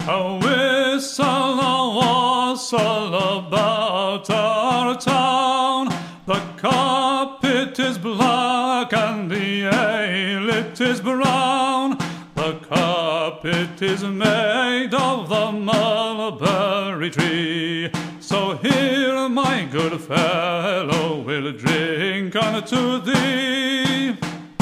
A whistle, a wassail about our town. The carpet is black and the ale it is brown. The carpet is made of the mulberry tree. So here, my good fellow, we'll drink unto thee.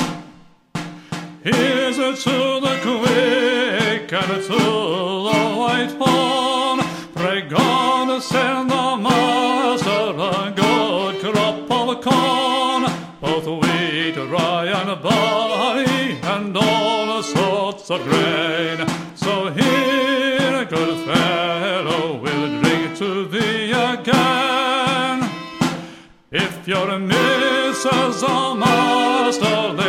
Here's to the quick and to the white horn. Pray God send the master a good crop of corn, both wheat, rye and barley, and all sorts of grain. So here, good fellow, we'll drink to thee again. If your missus or master